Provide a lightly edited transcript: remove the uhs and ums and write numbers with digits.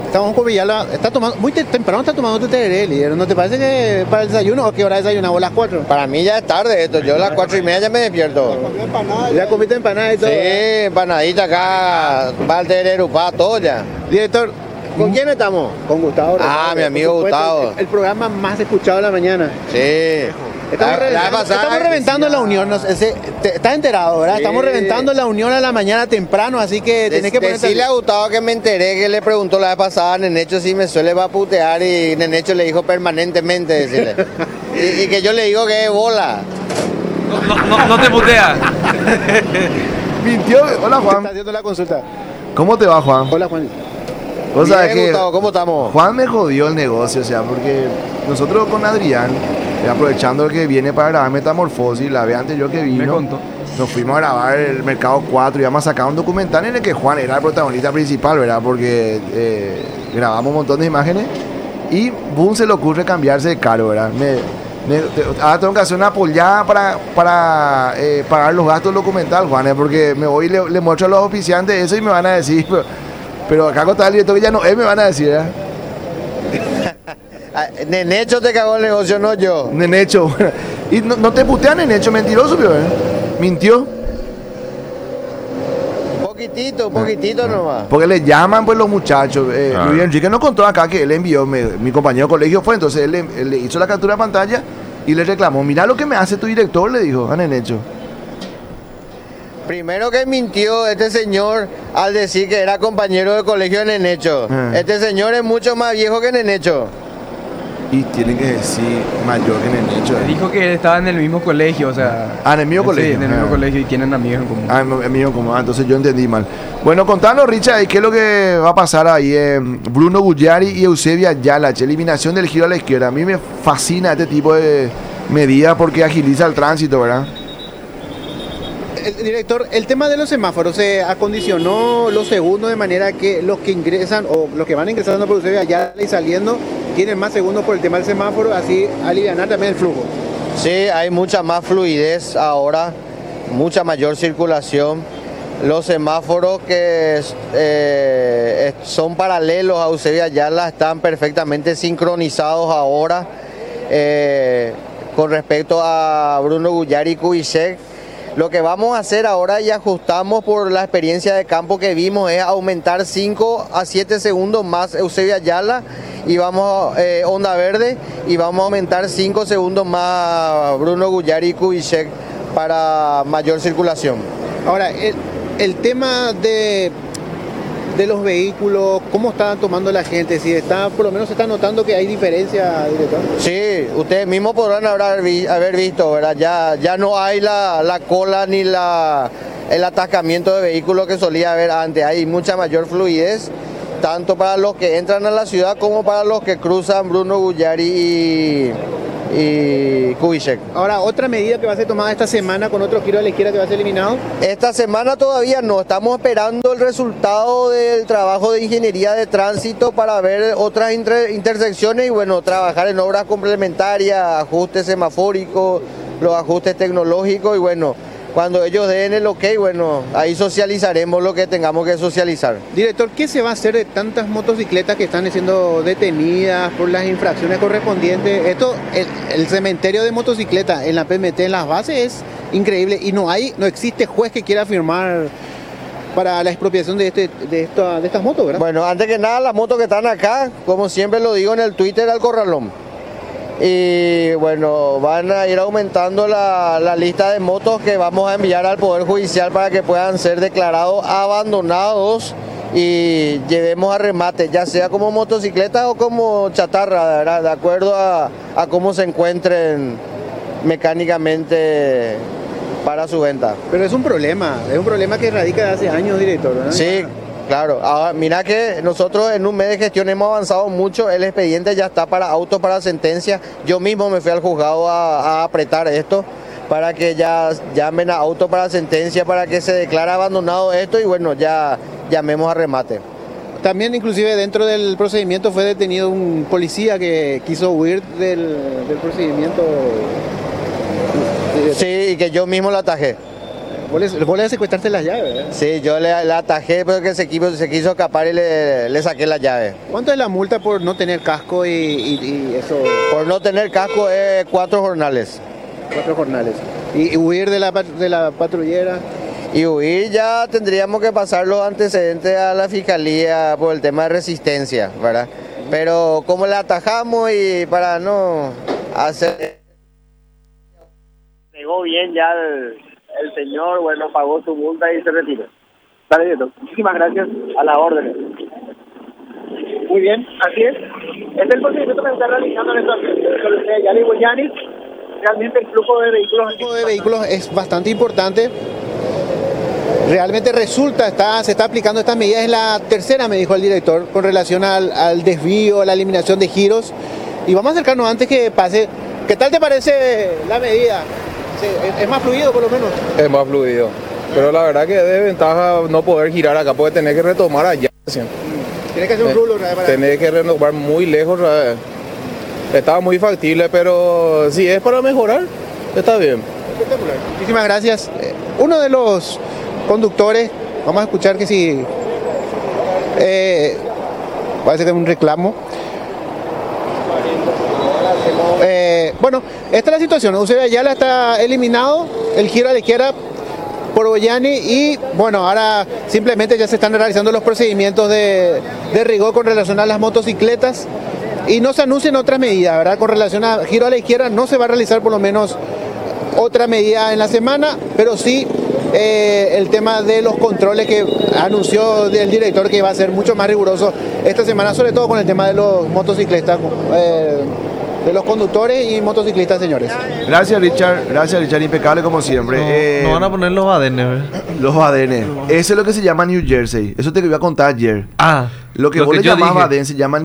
Estamos con Villalba. Está tomando, muy temprano está tomando tu tereré, líder. ¿No te parece que para el desayuno o qué hora desayunamos? ¿A las 4? Para mí ya es tarde esto, yo a las 4:30 ya me despierto. ¿Ya comiste empanada y todo? Sí, empanadita acá, va el tereré, pa, todo ya. Director, ¿con quién estamos? Con Gustavo. Ah, mi amigo por supuesto, Gustavo. El programa más escuchado de la mañana. Sí. Estamos reventando la unión, estás enterado, ¿verdad? Sí. Estamos reventando la unión a la mañana temprano, así que tenés que ponerte... Decirle a Gustavo que me enteré que le preguntó la vez pasada a Nenecho si me suele vaputear y Nenecho le dijo permanentemente, decirle. y que yo le digo que es bola. No te putea. Mintió. Hola, Está Juan. haciendo la consulta. ¿Cómo te va, Juan? Hola, Juan. Vos sabés Bien, que Gustavo, ¿cómo estamos? Juan me jodió el negocio, o sea, porque nosotros con Adrián, aprovechando que viene para grabar Metamorfosis, la vez anterior que Me vino, contó. nos fuimos a grabar el Mercado 4 y íbamos a sacar un documental en el que Juan era el protagonista principal, ¿verdad? Porque grabamos un montón de imágenes y boom, se le ocurre cambiarse de caro, ¿verdad? Ahora tengo que hacer una pollada para pagar los gastos del documental, Juan, porque me voy y le muestro a los oficiantes eso y me van a decir, pero acá con tal director que ya no es, me van a decir, ¿verdad? Nenecho te cagó el negocio, no yo. Nenecho. Y no te putean, Nenecho, mentiroso, ¿eh? Mintió. Poquitito nomás. Porque le llaman pues los muchachos. Luis Enrique nos contó acá que él envió, mi compañero de colegio fue, entonces él le hizo la captura de pantalla y le reclamó, mira lo que me hace tu director, le dijo a Nenecho. Primero que mintió este señor al decir que era compañero de colegio de Nenecho. Este señor es mucho más viejo que Nenecho. Y tienen que decir mayor que Nenecho. Dijo que estaba en el mismo colegio, o sea... Ah, en el mismo colegio. Sí, en el mismo colegio y tienen amigos en común. Ah, amigo, como entonces yo entendí mal. Bueno, contanos, Richard, ¿qué es lo que va a pasar ahí? Bruno Gugliari y Eusebia Ayala, eliminación del giro a la izquierda. A mí me fascina este tipo de medidas porque agiliza el tránsito, ¿verdad? Director, el tema de los semáforos se acondicionó los segundos de manera que los que ingresan o los que van ingresando por Eusebia Ayala y saliendo tienen más segundos por el tema del semáforo, así alivianar también el flujo. Sí, hay mucha más fluidez ahora, mucha mayor circulación. Los semáforos que son paralelos a Eusebia Ayala están perfectamente sincronizados ahora con respecto a Bruno Gugliari y Kubitschek. Lo que vamos a hacer ahora y ajustamos por la experiencia de campo que vimos es aumentar 5 a 7 segundos más Eusebia Ayala y vamos Onda Verde y vamos a aumentar 5 segundos más Bruno Gugliari y Kubitschek para mayor circulación. Ahora, el tema de los vehículos, ¿cómo está tomando la gente? Si está, por lo menos se está notando que hay diferencia, director. Sí, ustedes mismos podrán haber visto, ¿verdad? Ya no hay la cola ni el atascamiento de vehículos que solía haber antes. Hay mucha mayor fluidez, tanto para los que entran a la ciudad como para los que cruzan Bruno Gugliari y Kubitschek. Ahora, otra medida que va a ser tomada esta semana con otro giro a la izquierda que va a ser eliminado. Esta semana todavía no, estamos esperando el resultado del trabajo de ingeniería de tránsito para ver otras intersecciones y bueno, trabajar en obras complementarias, ajustes semafóricos, los ajustes tecnológicos y bueno, cuando ellos den el ok, bueno, ahí socializaremos lo que tengamos que socializar. Director, ¿qué se va a hacer de tantas motocicletas que están siendo detenidas por las infracciones correspondientes? Esto, el cementerio de motocicletas en la PMT, en las bases, es increíble y no existe juez que quiera firmar para la expropiación de estas motos, ¿verdad? Bueno, antes que nada, las motos que están acá, como siempre lo digo en el Twitter, al corralón. Y bueno, van a ir aumentando la lista de motos que vamos a enviar al Poder Judicial para que puedan ser declarados abandonados y llevemos a remate, ya sea como motocicletas o como chatarra, ¿verdad? De acuerdo a cómo se encuentren mecánicamente para su venta. Pero es un problema que radica de hace años, director, ¿no? Sí. Claro, ahora mira que nosotros en un mes de gestión hemos avanzado mucho, el expediente ya está para auto para sentencia, yo mismo me fui al juzgado a apretar esto para que ya llamen a auto para sentencia para que se declare abandonado esto y bueno, ya llamemos a remate. También inclusive dentro del procedimiento fue detenido un policía que quiso huir del procedimiento. Sí, y que yo mismo lo atajé. Vos le secuestraste las llaves, ¿verdad? Sí, yo le atajé, pero que se quiso escapar y le saqué la llave. ¿Cuánto es la multa por no tener casco y eso? Por no tener casco es 4 jornales. 4 jornales. ¿Y huir de la patrullera? Y huir ya tendríamos que pasar los antecedentes a la fiscalía por el tema de resistencia, ¿verdad? Pero como le atajamos y para no hacer... Negó bien ya el señor, bueno, pagó su multa y se retiró. Dale, Dieto. Muchísimas gracias a la orden. Muy bien, así es. Este es el procedimiento que se está realizando en esta de Yali Boyani. Realmente el flujo de vehículos es bastante importante. Realmente se está aplicando estas medidas. Es la tercera, me dijo el director, con relación al desvío, a la eliminación de giros. Y vamos a acercarnos antes que pase. ¿Qué tal te parece la medida? ¿Es más fluido por lo menos? Es más fluido. Pero la verdad que es de ventaja no poder girar acá, porque tenés que retomar allá. Tienes que hacer un rulo, ¿verdad? Tenés que renovar muy lejos. ¿verdad? Estaba muy factible, pero si es para mejorar, está bien. Espectacular. Muchísimas gracias. Uno de los conductores, vamos a escuchar que si parece que es un reclamo. Bueno, esta es la situación. Eusebio Ayala está eliminado, el giro a la izquierda por Boyani y bueno, ahora simplemente ya se están realizando los procedimientos de rigor con relación a las motocicletas y no se anuncian otras medidas, ¿verdad? Con relación a giro a la izquierda no se va a realizar por lo menos otra medida en la semana, pero sí el tema de los controles que anunció el director que va a ser mucho más riguroso esta semana, sobre todo con el tema de los motociclistas, de los conductores y motociclistas, señores. Gracias Richard, impecable como siempre. No van a poner los badenes, ¿verdad? Los badenes, eso es lo que se llama New Jersey, eso te iba a contar ayer. Ah, Lo que vos le yo llamás dije. badén se llama